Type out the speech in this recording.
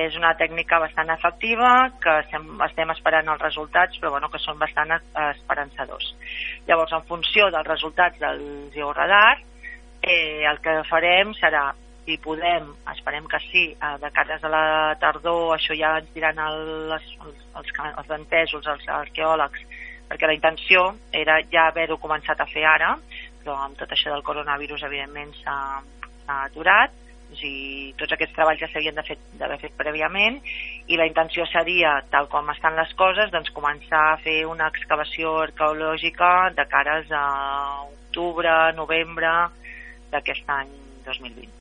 és una tècnica bastant efectiva, que estem esperant els resultats, però bueno, que són bastant esperançadors. Llavors, en funció dels resultats del georadar, el que farem serà, si podem, esperem que sí, de cares a la tardor, això ja ens diran els entesos, els arqueòlegs, perquè la intenció era ja haver-ho començat a fer ara, però amb tot això del coronavirus evidentment s'ha aturat, i tots aquests treballs ja s'havien d'haver fet prèviament, i la intenció seria, tal com estan les coses, doncs començar a fer una excavació arqueològica de cares a octubre, novembre d'aquest any 2020.